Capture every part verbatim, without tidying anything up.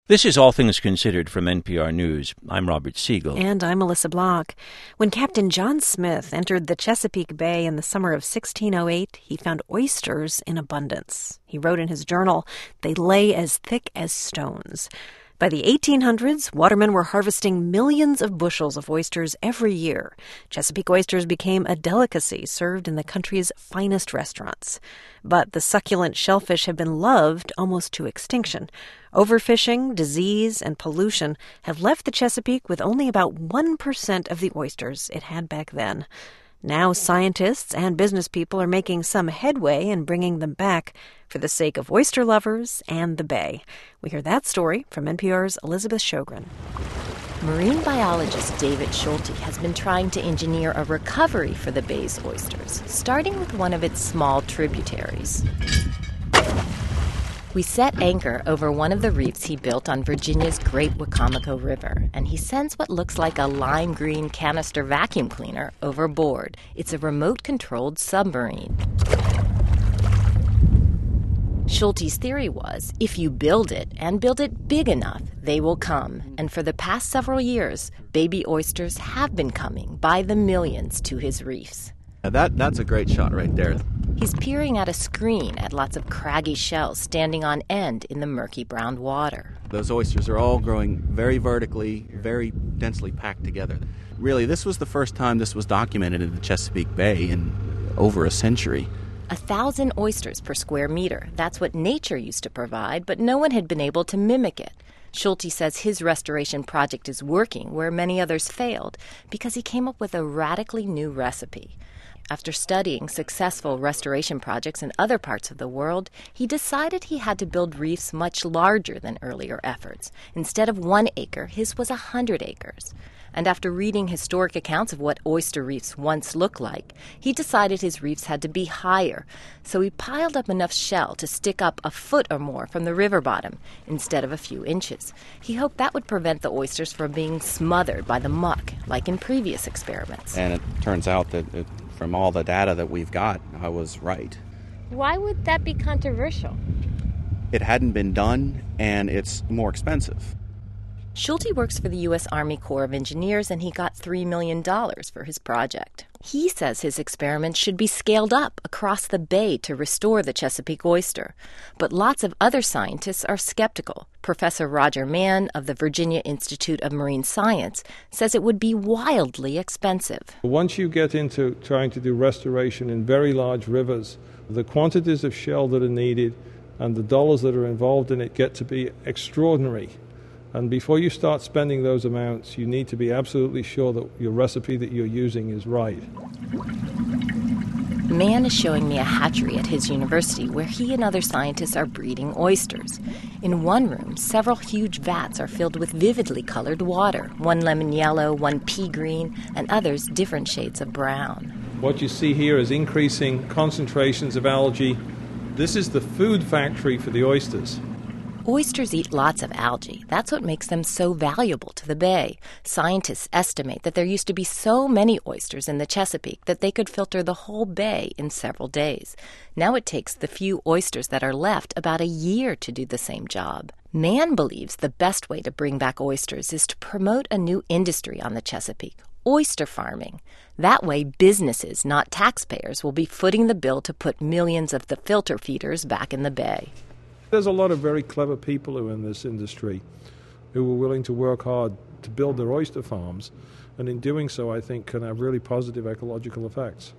This is All Things Considered from N P R News. I'm Robert Siegel. And I'm Melissa Block. When Captain John Smith entered the Chesapeake Bay in the summer of sixteen oh eight, he found oysters in abundance. He wrote in his journal, "They lay as thick as stones." By the eighteen hundreds, watermen were harvesting millions of bushels of oysters every year. Chesapeake oysters became a delicacy served in the country's finest restaurants. But the succulent shellfish have been loved almost to extinction. Overfishing, disease, and pollution have left the Chesapeake with only about one percent of the oysters it had back then. Now scientists and business people are making some headway in bringing them back for the sake of oyster lovers and the bay. We hear that story from N P R's Elizabeth Shogren. Marine biologist David Schulte has been trying to engineer a recovery for the bay's oysters, starting with one of its small tributaries. We set anchor over one of the reefs he built on Virginia's Great Wicomico River, and he sends what looks like a lime green canister vacuum cleaner overboard. It's a remote-controlled submarine. Schulte's theory was, if you build it, and build it big enough, they will come. And for the past several years, baby oysters have been coming by the millions to his reefs. Now that, that's a great shot right there. He's peering at a screen at lots of craggy shells standing on end in the murky brown water. Those oysters are all growing very vertically, very densely packed together. Really, this was the first time this was documented in the Chesapeake Bay in over a century. A thousand oysters per square meter. That's what nature used to provide, but no one had been able to mimic it. Schulte says his restoration project is working where many others failed because he came up with a radically new recipe. After studying successful restoration projects in other parts of the world, he decided he had to build reefs much larger than earlier efforts. Instead of one acre, his was a hundred acres. And after reading historic accounts of what oyster reefs once looked like, he decided his reefs had to be higher. So he piled up enough shell to stick up a foot or more from the river bottom instead of a few inches. He hoped that would prevent the oysters from being smothered by the muck, like in previous experiments. And it turns out that it, from all the data that we've got, I was right. Why would that be controversial? It hadn't been done, and it's more expensive. Schulte works for the U S Army Corps of Engineers, and he got three million dollars for his project. He says his experiment should be scaled up across the bay to restore the Chesapeake oyster. But lots of other scientists are skeptical. Professor Roger Mann of the Virginia Institute of Marine Science says it would be wildly expensive. Once you get into trying to do restoration in very large rivers, the quantities of shell that are needed and the dollars that are involved in it get to be extraordinary. And before you start spending those amounts, you need to be absolutely sure that your recipe that you're using is right. Mann is showing me a hatchery at his university where he and other scientists are breeding oysters. In one room, several huge vats are filled with vividly colored water, one lemon yellow, one pea green, and others different shades of brown. What you see here is increasing concentrations of algae. This is the food factory for the oysters. Oysters eat lots of algae. That's what makes them so valuable to the bay. Scientists estimate that there used to be so many oysters in the Chesapeake that they could filter the whole bay in several days. Now it takes the few oysters that are left about a year to do the same job. Mann believes the best way to bring back oysters is to promote a new industry on the Chesapeake, oyster farming. That way, businesses, not taxpayers, will be footing the bill to put millions of the filter feeders back in the bay. There's a lot of very clever people who are in this industry who are willing to work hard to build their oyster farms, and in doing so, I think, can have really positive ecological effects.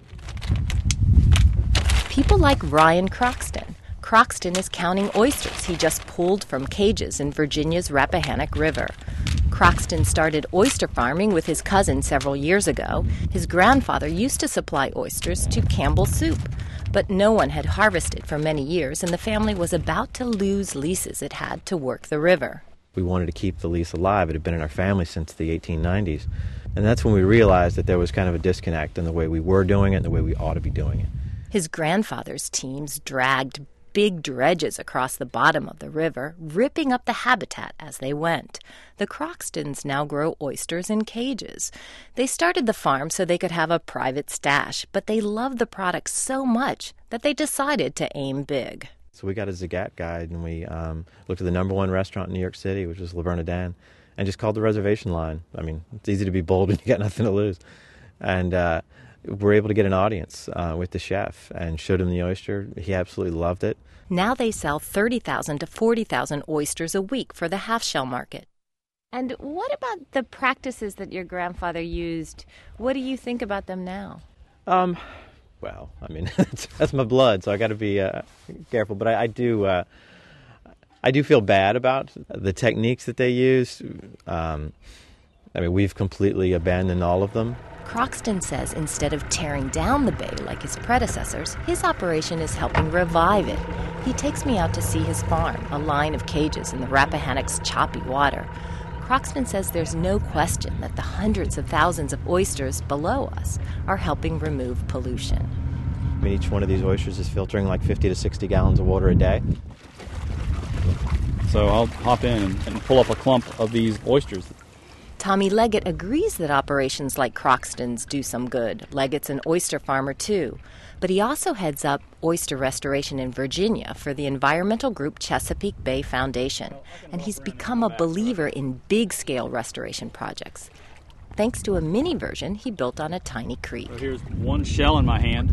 People like Ryan Croxton. Croxton is counting oysters he just pulled from cages in Virginia's Rappahannock River. Croxton started oyster farming with his cousin several years ago. His grandfather used to supply oysters to Campbell Soup. But no one had harvested for many years, and the family was about to lose leases it had to work the river. We wanted to keep the lease alive. It had been in our family since the eighteen nineties. And that's when we realized that there was kind of a disconnect in the way we were doing it and the way we ought to be doing it. His grandfather's teams dragged big dredges across the bottom of the river, ripping up the habitat as they went. The Croxtons now grow oysters in cages. They started the farm so they could have a private stash, but they love the product so much that they decided to aim big. So we got a Zagat guide, and we um, looked at the number one restaurant in New York City, which was Le Bernardin, and just called the reservation line. I mean, it's easy to be bold when you got nothing to lose. And uh, we're able to get an audience uh, with the chef and showed him the oyster. He absolutely loved it. Now they sell thirty thousand to forty thousand oysters a week for the half-shell market. And what about the practices that your grandfather used? What do you think about them now? Um, well, I mean, that's, that's my blood, so I got to be uh, careful. But I, I do, uh, I do feel bad about the techniques that they use. Um, I mean, we've completely abandoned all of them. Croxton says instead of tearing down the bay like his predecessors, his operation is helping revive it. He takes me out to see his farm, a line of cages in the Rappahannock's choppy water. Croxton says there's no question that the hundreds of thousands of oysters below us are helping remove pollution. I mean, each one of these oysters is filtering like fifty to sixty gallons of water a day. So I'll hop in and, and pull up a clump of these oysters. Tommy Leggett agrees that operations like Croxton's do some good. Leggett's an oyster farmer, too. But he also heads up oyster restoration in Virginia for the environmental group Chesapeake Bay Foundation. And he's become a believer in big-scale restoration projects, thanks to a mini version he built on a tiny creek. So here's one shell in my hand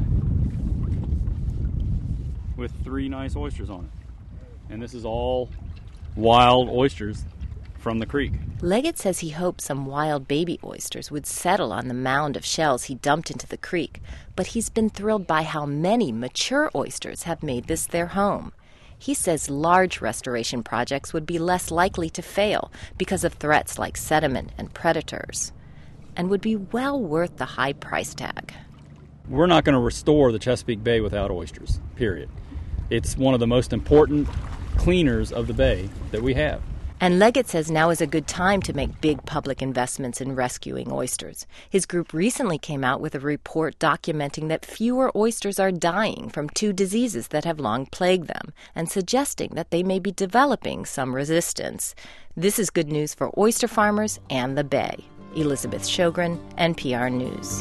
with three nice oysters on it. And this is all wild oysters from the creek. Leggett says he hoped some wild baby oysters would settle on the mound of shells he dumped into the creek, but he's been thrilled by how many mature oysters have made this their home. He says large restoration projects would be less likely to fail because of threats like sediment and predators, and would be well worth the high price tag. We're not going to restore the Chesapeake Bay without oysters, period. It's one of the most important cleaners of the bay that we have. And Leggett says now is a good time to make big public investments in rescuing oysters. His group recently came out with a report documenting that fewer oysters are dying from two diseases that have long plagued them, and suggesting that they may be developing some resistance. This is good news for oyster farmers and the bay. Elizabeth Sjogren, N P R News.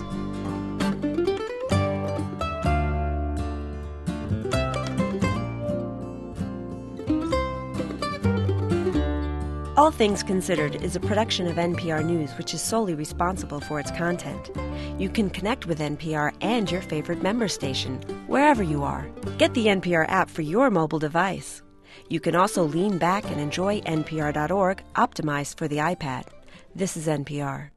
All Things Considered is a production of N P R News, which is solely responsible for its content. You can connect with N P R and your favorite member station, wherever you are. Get the N P R app for your mobile device. You can also lean back and enjoy N P R dot org, optimized for the iPad. This is N P R.